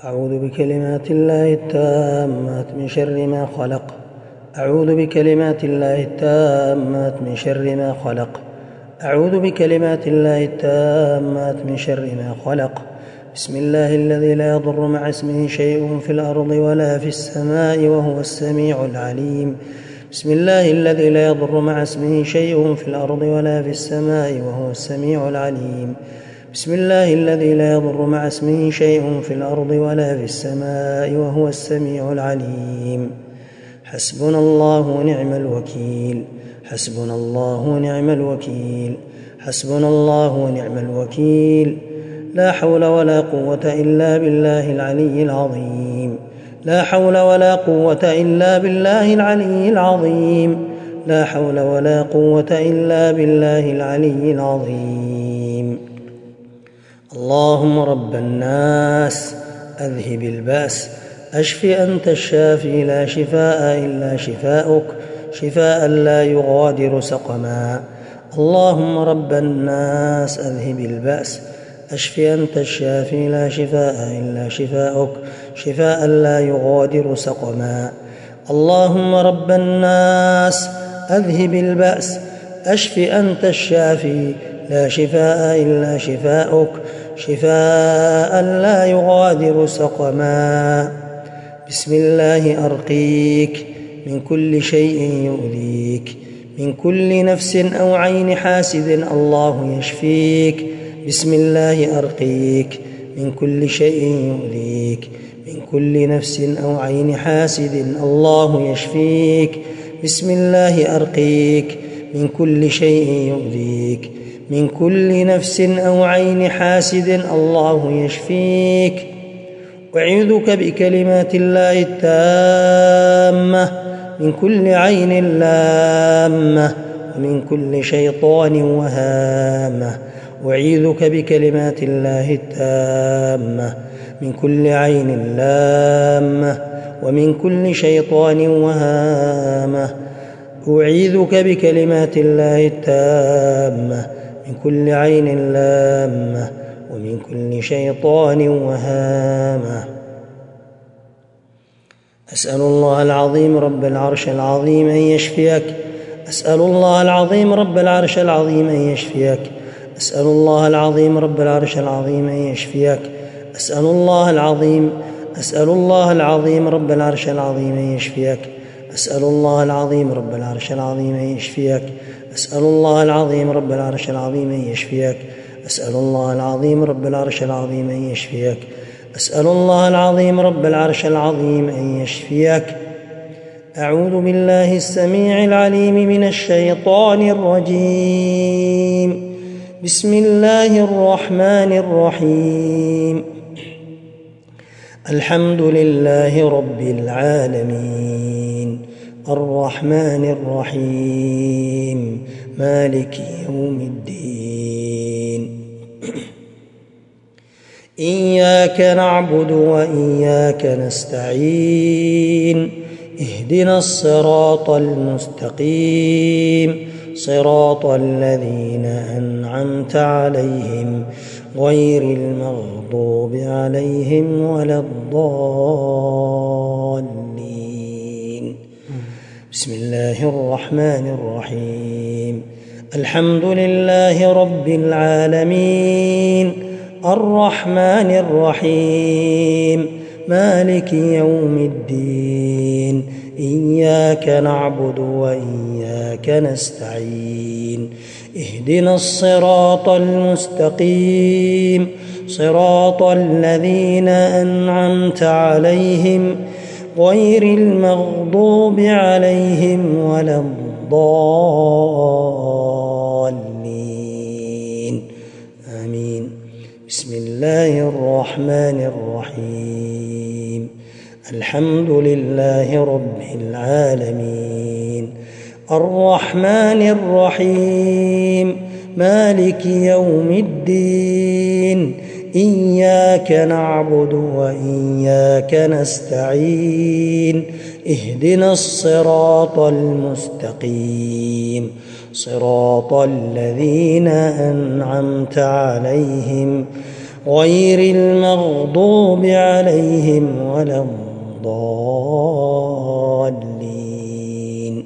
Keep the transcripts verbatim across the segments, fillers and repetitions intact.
أعوذ بكلمات الله التامات من شر ما خلق. أعوذ بكلمات الله التامات من شر ما خلق. أعوذ بكلمات الله التامات من شر ما خلق. بسم الله الذي لا يضر مع اسمه شيء في الأرض ولا في السماء وهو السميع العليم. بسم الله الذي لا يضر مع اسمه شيء في الأرض ولا في السماء وهو السميع العليم. بسم الله الذي لا يضر مع اسمه شيء في الأرض ولا في السماء وهو السميع العليم. حسبنا الله ونعم الوكيل. حسبنا الله ونعم الوكيل. حسبنا الله ونعم الوكيل. لا حول ولا قوة إلا بالله العلي العظيم. لا حول ولا قوة إلا بالله العلي العظيم. لا حول ولا قوة إلا بالله العلي العظيم. اللهم رب الناس أذهب البأس أشف أنت الشافي لا شفاء إلا شفاؤك شفاء لا يغادر سقما. اللهم رب الناس أذهب البأس أشف أنت الشافي لا شفاء إلا شفاؤك شفاء لا يغادر سقما. اللهم رب الناس أذهب البأس أشف أنت الشافي لا شفاء إلا شفاؤك شفاء لا يغادر سقما. بسم الله أرقيك من كل شيء يؤذيك من كل نفس أو عين حاسد الله يشفيك. بسم الله أرقيك من كل شيء يؤذيك من كل نفس أو عين حاسد الله يشفيك. بسم الله أرقيك من كل شيء يؤذيك من كل نفس أو عين حاسد الله يشفيك. أعوذك بكلمات الله التامة من كل عين لامة ومن كل شيطان وهامة. أعيذك بكلمات الله التامة من كل عين لامة ومن كل شيطان وهامة. أعيذك بكلمات الله التامة من كل عين لامة ومن كل شيطان وهامة. أسأل الله العظيم رب العرش العظيم أن يشفيك. أسأل الله العظيم رب العرش العظيم أن يشفيك. أسأل الله العظيم رب العرش العظيم أن يشفيك. أسأل الله العظيم أسأل الله العظيم رب العرش العظيم أن يشفيك. أسأل الله العظيم رب العرش العظيم أن يشفيك. أسأل الله العظيم رب العرش العظيم أن يشفيك. أسأل الله العظيم رب العرش العظيم أن يشفيك. أسأل الله العظيم رب العرش العظيم أن يشفيك. أعوذ بالله السميع العليم من الشيطان الرجيم. بسم الله الرحمن الرحيم. الحمد لله رب العالمين الرحمن الرحيم مالك يوم الدين. إياك نعبد وإياك نستعين. اهدنا الصراط المستقيم صراط الذين أنعمت عليهم غير المغضوب عليهم ولا الضالين. بسم الله الرحمن الرحيم. الحمد لله رب العالمين الرحمن الرحيم مالك يوم الدين. إياك نعبد وإياك نستعين. اهدنا الصراط المستقيم صراط الذين أنعمت عليهم غير المغضوب عليهم ولا الضالين. آمين. بسم الله الرحمن الرحيم. الحمد لله رب العالمين الرحمن الرحيم مالك يوم الدين. إياك نعبد وإياك نستعين. اهدنا الصراط المستقيم صراط الذين أنعمت عليهم غير المغضوب عليهم ولا الضالين.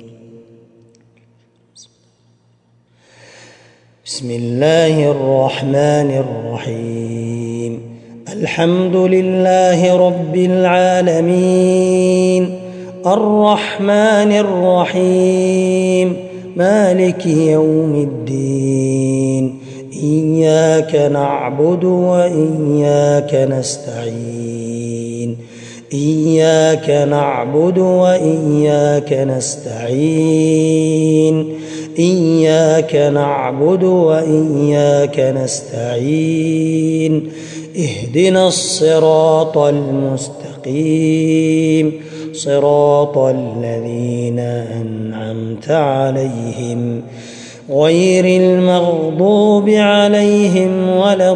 بسم الله الرحمن الرحيم. الحمد لله رب العالمين الرحمن الرحيم مالك يوم الدين إياك نعبد وإياك نستعين إياك نعبد وإياك نستعين إياك نعبد وإياك نستعين اهدنا الصراط المستقيم صراط الذين أنعمت عليهم غير المغضوب عليهم ولا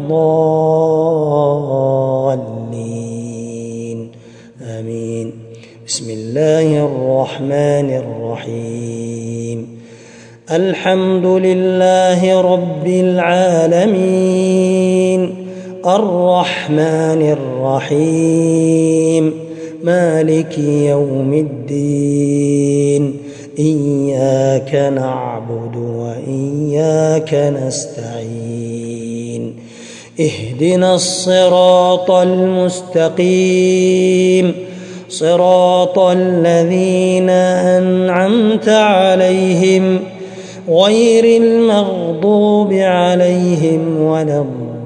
الضالين. آمين. بسم الله الرحمن الرحيم. الحمد لله رب العالمين الرحمن الرحيم مالك يوم الدين إياك نعبد وإياك نستعين اهدنا الصراط المستقيم صراط الذين أنعمت عليهم غير المغضوب عليهم ولا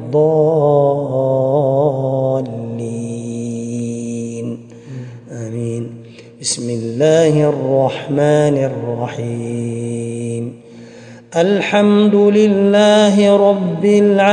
الضالين. آمين. بسم الله الرحمن الرحيم. الحمد لله رب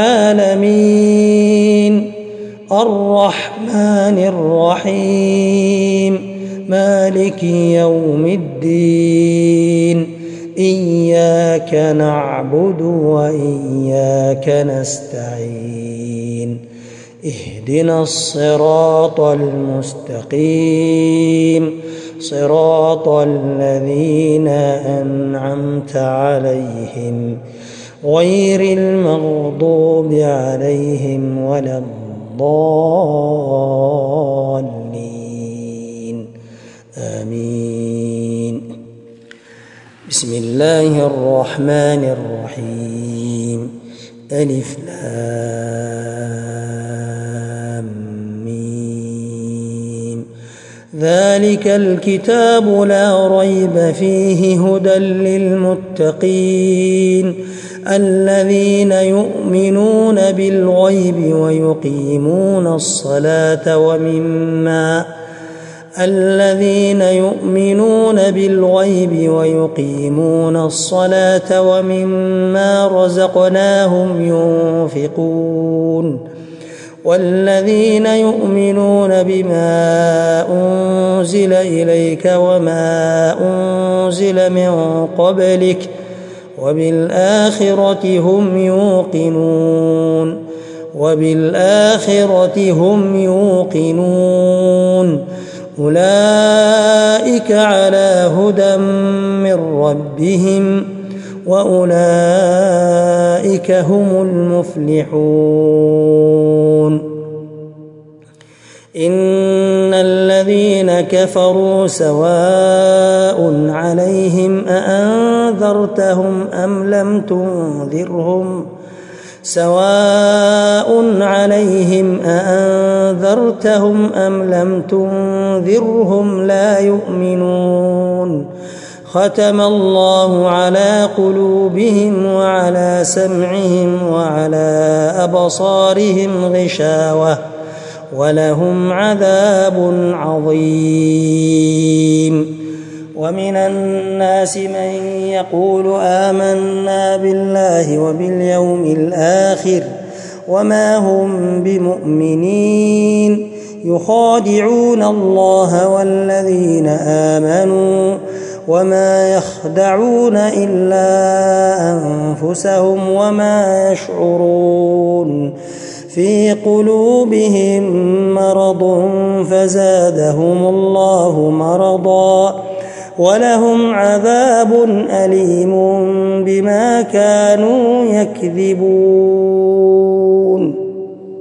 العالمين الرحمن الرحيم مالك يوم الدين إياك نعبد وإياك نستعين اهدنا الصراط المستقيم صراط الذين أنعمت عليهم غير المغضوب عليهم ولا الضالين. آمين. بسم الله الرحمن الرحيم. ألف لام ميم. ذلك الكتاب لا ريب فيه هدى للمتقين الذين يؤمنون بالغيب ويقيمون الصلاة ومما الذين يؤمنون بالغيب ويقيمون الصلاة ومما رزقناهم ينفقون والذين يؤمنون بما أنزل إليك وما أنزل من قبلك وبالآخرة هم يوقنون وبالآخرة هم يوقنون أولئك على هدى من ربهم وأولئك هم المفلحون. إن الذين كفروا سواء عليهم أأنذرتهم أم لم تنذرهم سواء عليهم أأنذرتهم أم لم تنذرهم لا يؤمنون. ختم الله على قلوبهم وعلى سمعهم وعلى أبصارهم غشاوة ولهم عذاب عظيم. ومن الناس من يقول آمنا بالله وباليوم الآخر وما هم بمؤمنين يخادعون الله والذين آمنوا وما يخدعون إلا أنفسهم وما يشعرون. في قلوبهم مرض فزادهم الله مرضا ولهم عذاب أليم بما كانوا يكذبون.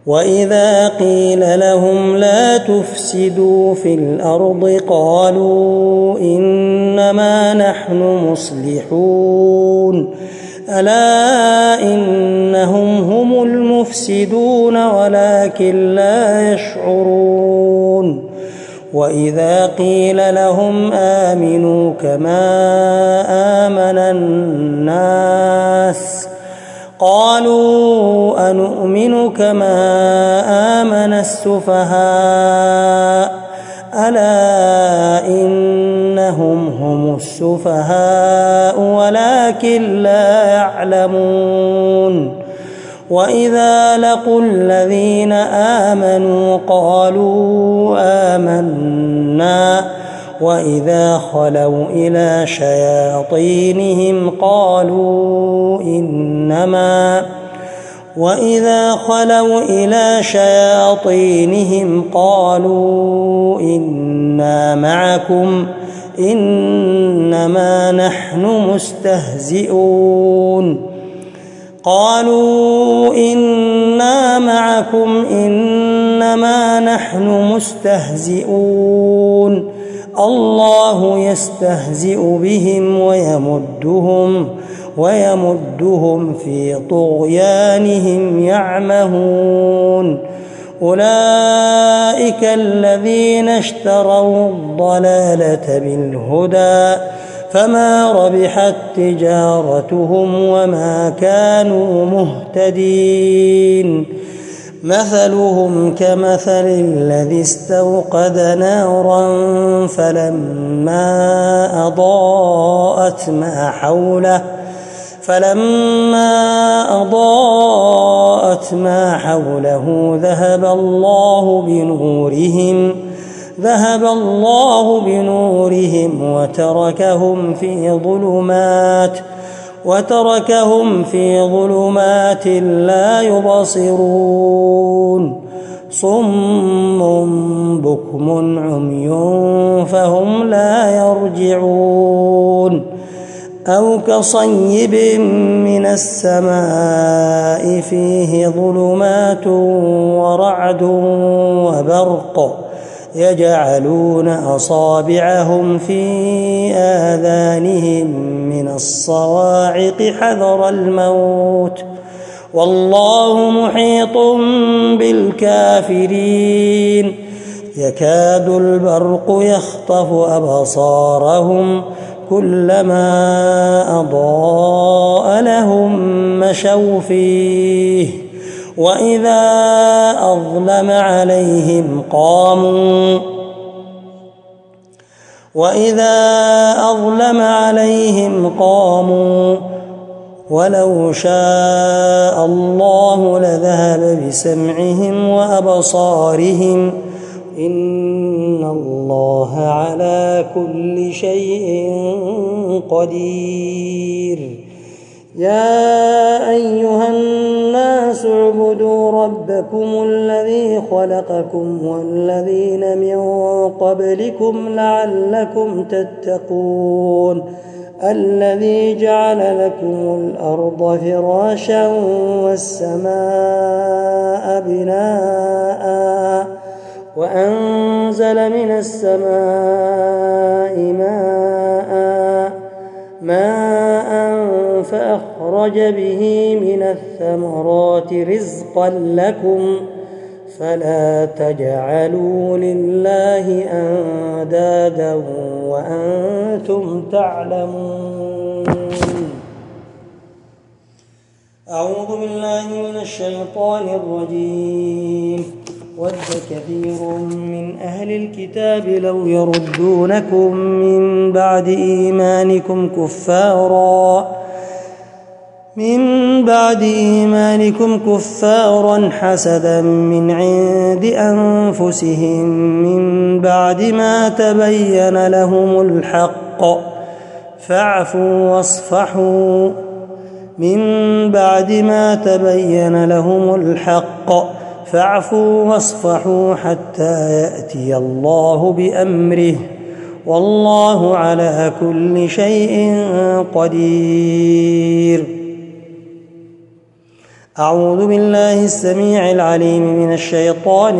وإذا قيل لهم لا تفسدوا في الأرض قالوا إنما نحن مصلحون ألا إنهم هم المفسدون ولكن لا يشعرون وإذا قيل لهم آمنوا كما آمن الناس قالوا أنؤمن كما آمن السفهاء ألا إنهم هم السفهاء ولكن لا يعلمون وإذا لقوا الذين آمنوا قالوا آمنا وإذا خلوا إلى شياطينهم قالوا إنما وإذا خلوا إلى شياطينهم قالوا إنا معكم إنما نحن مستهزئون قالوا إنا معكم إنما نحن مستهزئون الله يستهزئ بهم ويمدهم ويمدهم في طغيانهم يعمهون أولئك الذين اشتروا الضلالة بالهدى فما ربحت تجارتهم وما كانوا مهتدين مثلهم كمثل الذي استوقد نارا فلما أضاءت ما حوله فلما أضاءت ما حوله ذهب الله بنورهم ذهب الله بنورهم وتركهم في ظلمات وتركهم في ظلمات لا يبصرون صم بكم عمي فهم لا يرجعون أو كصيب من السماء فيه ظلمات ورعد وبرق يجعلون أصابعهم في آذانهم من الصواعق حذر الموت والله محيط بالكافرين يكاد البرق يخطف أبصارهم كلما أضاء لهم مشوا فيه وإذا أظلم عليهم قاموا وإذا أظلم عليهم قاموا ولو شاء الله لذهب بسمعهم وأبصارهم إن الله على كل شيء قدير يا أيها الناس اعبدوا ربكم الذي خلقكم والذين من قبلكم لعلكم تتقون الذي جعل لكم الأرض فراشا والسماء بناء وأنزل من السماء ماء ماء فأخرج به من الثمرات رزقا لكم فلا تجعلوا لله أندادا وأنتم تعلمون. أعوذ بالله من الشيطان الرجيم. ود كثير من أهل الكتاب لو يردونكم من بعد إيمانكم كفارا من بعد إيمانكم كفارا حسدا من عند أنفسهم من بعد ما تبين لهم الحق فاعفوا واصفحوا من بعد ما تبين لهم الحق فاعفوا واصفحوا حتى يأتي الله بأمره والله على كل شيء قدير. أعوذ بالله السميع العليم من الشيطان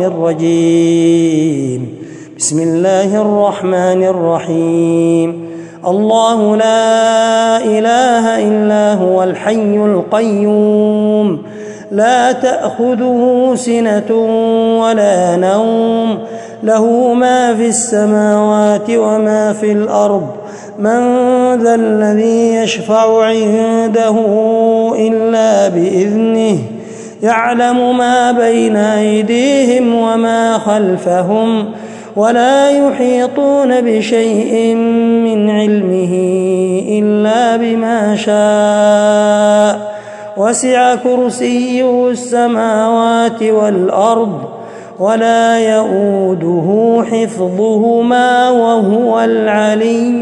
الرجيم. بسم الله الرحمن الرحيم. الله لا إله إلا هو الحي القيوم لا تأخذه سنة ولا نوم له ما في السماوات وما في الأرض من ذا الذي يشفع عنده إلا بإذنه يعلم ما بين أيديهم وما خلفهم ولا يحيطون بشيء من علمه إلا بما شاء وسع كرسيه السماوات والأرض ولا يؤوده حفظهما وهو العلي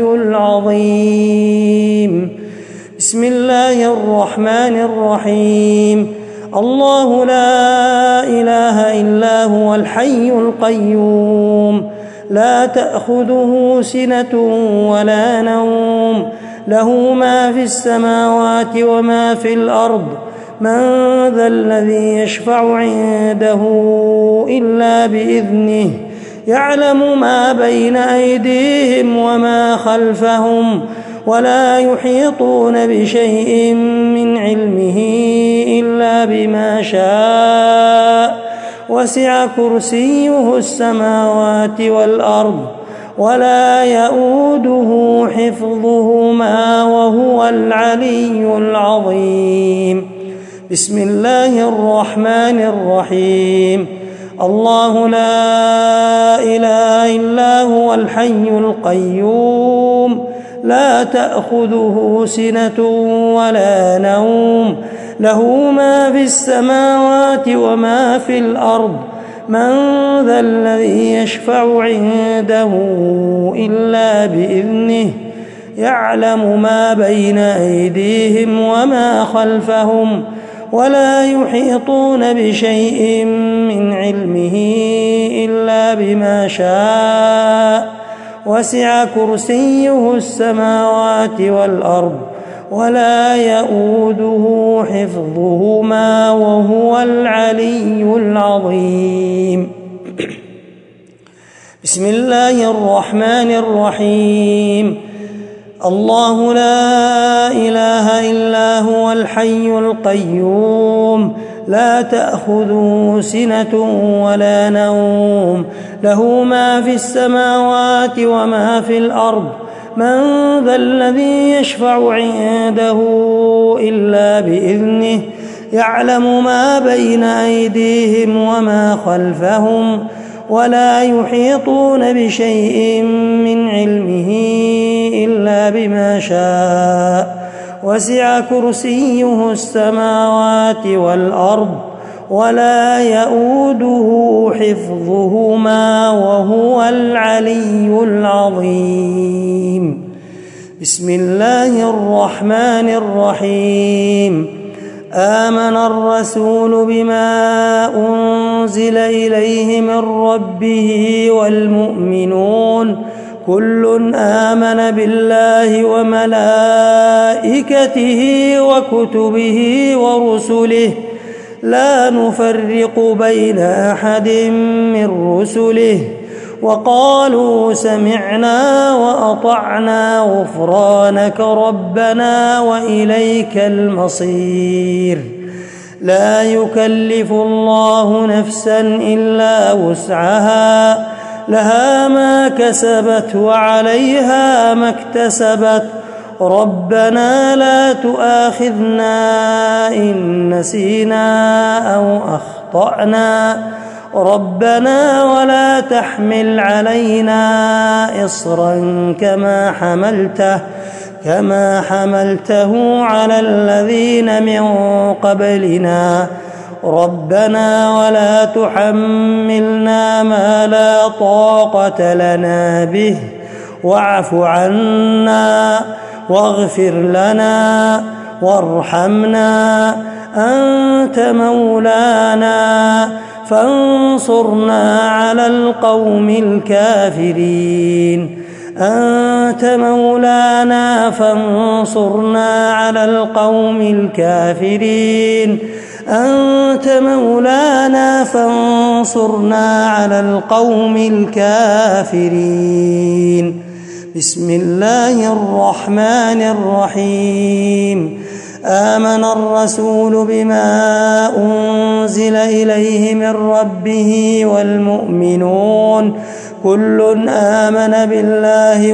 العظيم. بسم الله الرحمن الرحيم. الله لا إله إلا هو الحي القيوم لا تأخذه سنة ولا نوم له ما في السماوات وما في الأرض من ذا الذي يشفع عنده إلا بإذنه يعلم ما بين أيديهم وما خلفهم ولا يحيطون بشيء من علمه إلا بما شاء وسع كرسيه السماوات والأرض ولا يؤوده حفظهما وهو العلي العظيم. بسم الله الرحمن الرحيم. الله لا إله إلا هو الحي القيوم لا تأخذه سنة ولا نوم له ما في السماوات وما في الأرض من ذا الذي يشفع عنده إلا بإذنه يعلم ما بين أيديهم وما خلفهم ولا يحيطون بشيء من علمه إلا بما شاء وسع كرسيه السماوات والأرض ولا يؤوده حفظهما وهو العلي العظيم. بسم الله الرحمن الرحيم. الله لا إله إلا هو الحي القيوم لا تأخذه سنة ولا نوم له ما في السماوات وما في الأرض من ذا الذي يشفع عنده إلا بإذنه يعلم ما بين أيديهم وما خلفهم ولا يحيطون بشيء من علمه إلا بما شاء وسع كرسيه السماوات والأرض ولا يؤوده حفظهما وهو العلي العظيم. بسم الله الرحمن الرحيم. آمن الرسول بما أنزل إليه من ربه والمؤمنون كل آمن بالله وملائكته وكتبه ورسله لا نفرق بين أحد من رسله وقالوا سمعنا وأطعنا غفرانك ربنا وإليك المصير. لا يكلف الله نفسا إلا وسعها لها ما كسبت وعليها ما اكتسبت ربنا لا تؤاخذنا إن نسينا أو أخطأنا ربنا ولا تحمل علينا إصرا كما حملته كما حملته على الذين من قبلنا ربنا ولا تحملنا ما لا طاقة لنا به واعف عنا واغفر لنا وارحمنا أنت مولانا فانصرنا على القوم الكافرين. أنت مولانا فانصرنا على القوم الكافرين. أنت مولانا فانصرنا على القوم الكافرين. بسم الله الرحمن الرحيم. آمن الرسول بما أنزل إليه من ربه والمؤمنون كل آمن بالله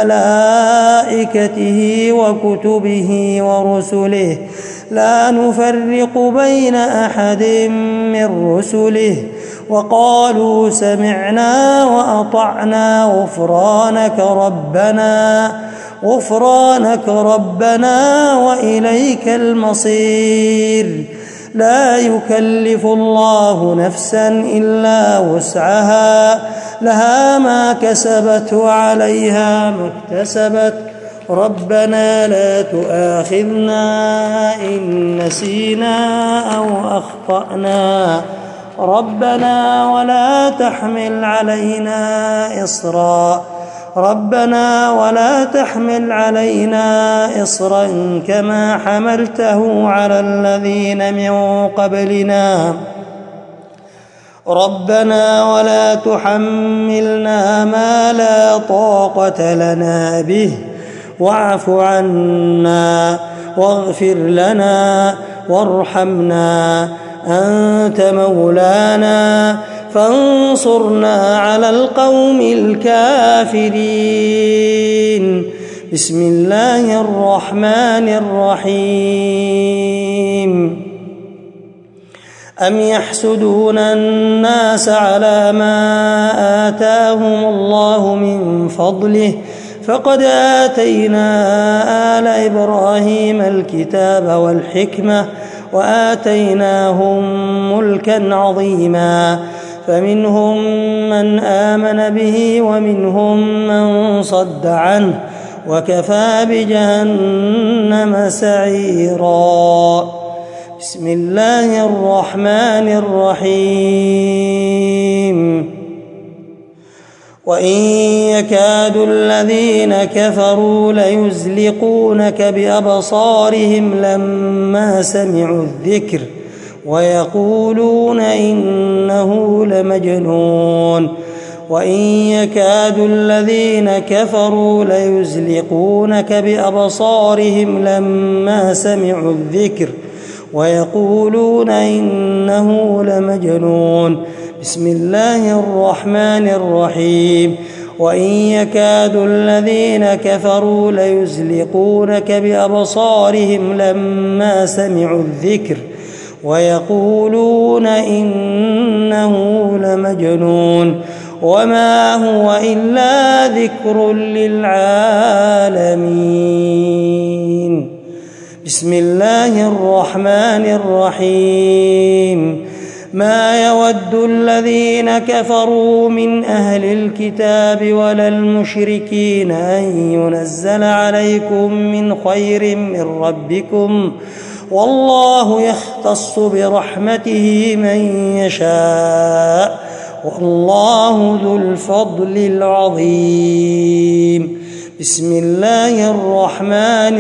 وملائكته وكتبه ورسله لا نفرق بين أحد من رسله وقالوا سمعنا وأطعنا غفرانك ربنا غفرانك ربنا وإليك المصير. لا يكلف الله نفسا إلا وسعها لها ما كسبت وعليها ما اكتسبت ربنا لا تؤاخذنا إن نسينا أو أخطأنا ربنا ولا تحمل علينا إصرا ربنا ولا تحمل علينا إصرا كما حملته على الذين من قبلنا ربنا ولا تحملنا ما لا طاقة لنا به واعف عنا واغفر لنا وارحمنا أنت مولانا فانصرنا على القوم الكافرين. بسم الله الرحمن الرحيم. أم يحسدون الناس على ما آتاهم الله من فضله فقد آتينا آل إبراهيم الكتاب والحكمة وآتيناهم ملكا عظيما فمنهم من آمن به ومنهم من صد عنه وكفى بجهنم سعيرا. بسم الله الرحمن الرحيم. وإن يكاد الذين كفروا ليزلقونك بأبصارهم لما سمعوا الذكر ويقولون إنه لمجنون. وإن يكاد الذين كفروا ليزلقونك بأبصارهم لما سمعوا الذكر ويقولون إنه لمجنون. بسم الله الرحمن الرحيم. وإن يكاد الذين كفروا ليزلقونك بأبصارهم لما سمعوا الذكر ويقولون إنه لمجنون وما هو إلا ذكر للعالمين. بسم الله الرحمن الرحيم. ما يود الذين كفروا من أهل الكتاب ولا المشركين أن ينزل عليكم من خير من ربكم والله يختص برحمته من يشاء والله ذو الفضل العظيم. بسم الله الرحمن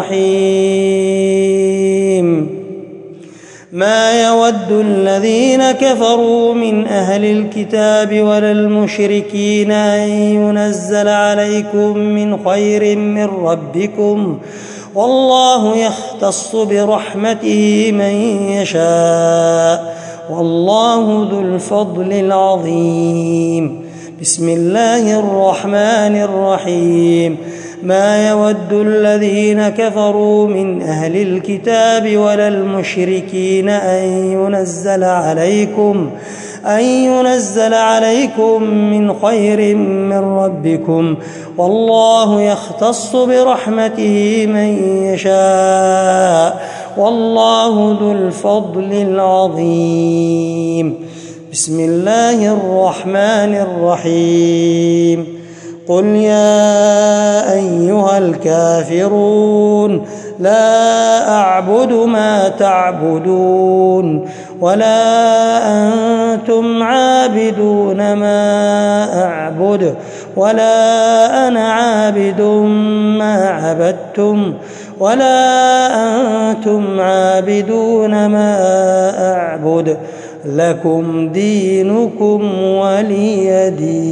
الرحيم. ما يود الذين كفروا من أهل الكتاب ولا المشركين أن ينزل عليكم من خير من ربكم والله يختص برحمته من يشاء والله ذو الفضل العظيم. بسم الله الرحمن الرحيم. ما يود الذين كفروا من أهل الكتاب ولا المشركين أن ينزل عليكم أن ينزل عليكم من خير من ربكم والله يختص برحمته من يشاء والله ذو الفضل العظيم. بسم الله الرحمن الرحيم. قل يا أيها الكافرون لا أعبد ما تعبدون ولا أنتم عابدون ما أعبد ولا أنا عابد ما عبدتم ولا أنتم عابدون ما أعبد لكم دينكم ولي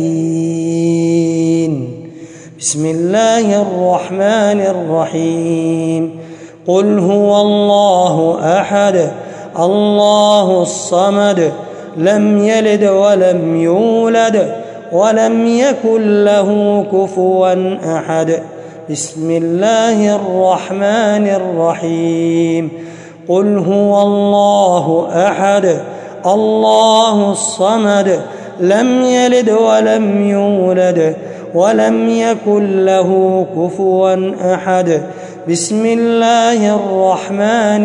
دين. بسم الله الرحمن الرحيم. قل هو الله أحد الله الصمد لم يلد ولم يولد ولم يكن له كفوا أحد. بسم الله الرحمن الرحيم. قل هو الله أحد الله الصمد لم يلد ولم يولد ولم يكن له كفوا أحد. بسم الله الرحمن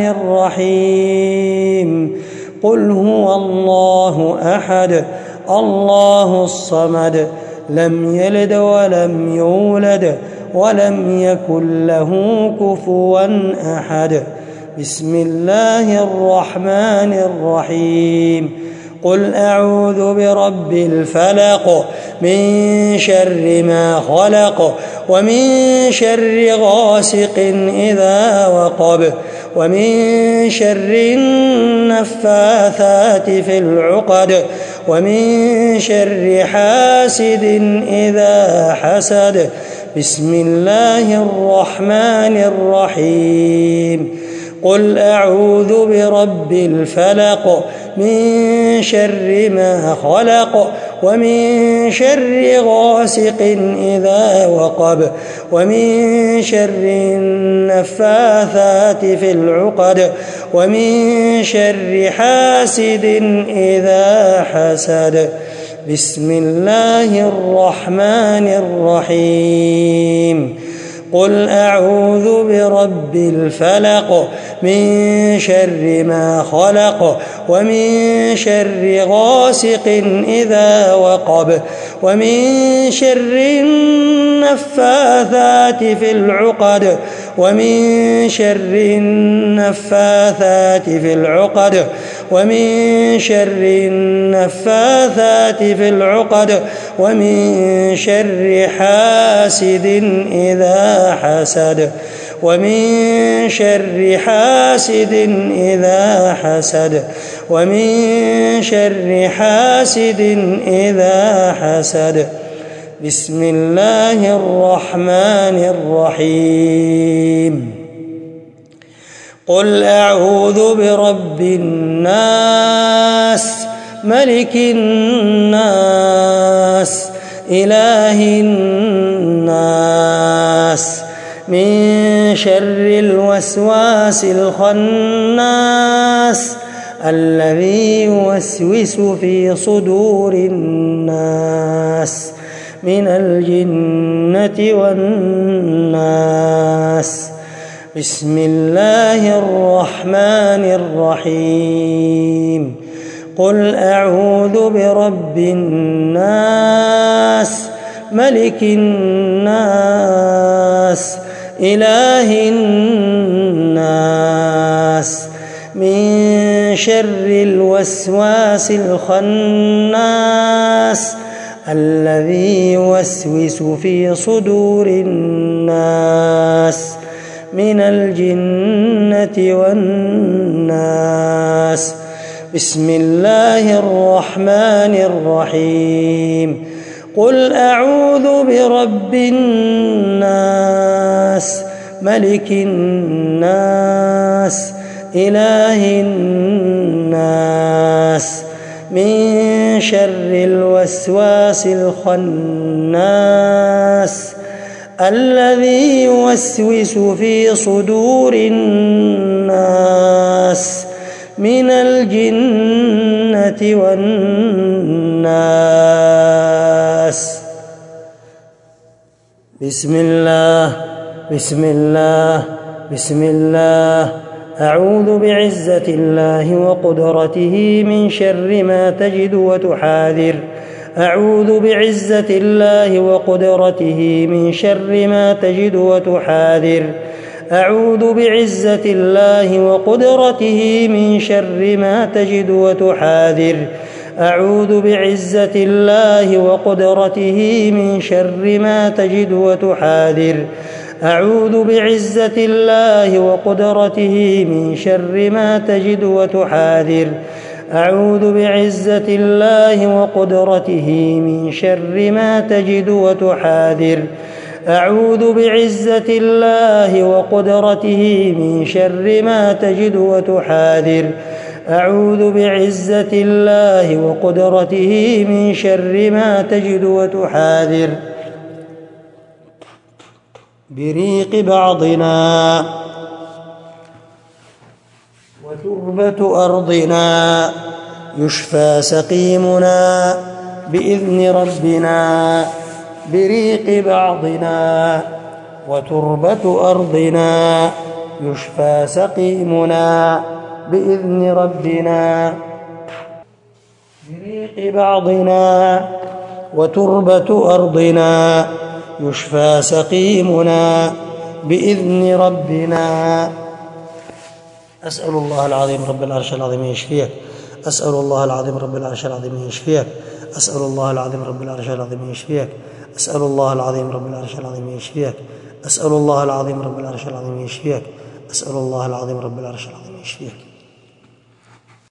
الرحيم. قل هو الله أحد الله الصمد لم يلد ولم يولد ولم يكن له كفوا أحد. بسم الله الرحمن الرحيم. قل أعوذ برب الفلق من شر ما خلق ومن شر غاسق إذا وقب ومن شر النفاثات في العقد ومن شر حاسد إذا حسد. بسم الله الرحمن الرحيم. قل أعوذ برب الفلق من شر ما خلق ومن شر غاسق إذا وقب ومن شر النفاثات في العقد ومن شر حاسد إذا حسد. بسم الله الرحمن الرحيم. قل أعوذ برب الفلق من شر ما خلق ومن شر غاسق إذا وقب ومن شر النفاثات في العقد ومن شر النفاثات في العقد ومن شر النفاثات في العقد ومن شر حاسد إذا حسد ومن شر حاسد إذا حسد ومن شر حاسد إذا حسد. بسم الله الرحمن الرحيم. قل أعوذ برب الناس ملك الناس إله الناس من شر الوسواس الخناس الذي يوسوس في صدور الناس من الجنة والناس. بسم الله الرحمن الرحيم. قل أعوذ برب الناس ملك الناس إله الناس من شر الوسواس الخناس الذي يوسوس في صدور الناس من الجنة والناس. بسم الله الرحمن الرحيم. قل أعوذ برب الناس ملك الناس إله الناس من شر الوسواس الخناس الذي يوسوس في صدور الناس من الجنة والناس. بسم الله بسم الله بسم الله. أعوذ بعزة الله وقدرته من شر ما تجد وتحاذر. أعوذ بعزة الله وقدرته من شر ما تجد وتحاذر. أعوذ بعزة الله وقدرته من شر ما تجد وتحاذر. أعوذ بعزة الله وقدرته من شر ما تجد وتحاذر. أعوذ بعزة الله وقدرته من شر ما تجد وتحاذر أعوذ بعزة الله وقدرته من شر ما تجد وتحاذر أعوذ بعزة الله وقدرته من شر ما تجد وتحاذر أعوذ بعزة الله وقدرته من شر ما تجد وتحاذر بريق بعضنا وتربة أرضنا يشفى سقيمنا بإذن ربنا بريق بعضنا وتربة أرضنا يشفى سقيمنا بإذن ربنا بريق بعضنا وتربة أرضنا يشفى سقيمنا بإذن ربنا. أسأل الله العظيم رب العرش العظيم يشفيك أسأل الله العظيم رب العرش العظيم يشفيك أسأل الله العظيم رب العرش العظيم يشفيك أسأل الله العظيم رب العرش العظيم يشفيك أسأل الله العظيم رب العرش العظيم يشفيك أسأل الله العظيم رب العرش العظيم يشفيك.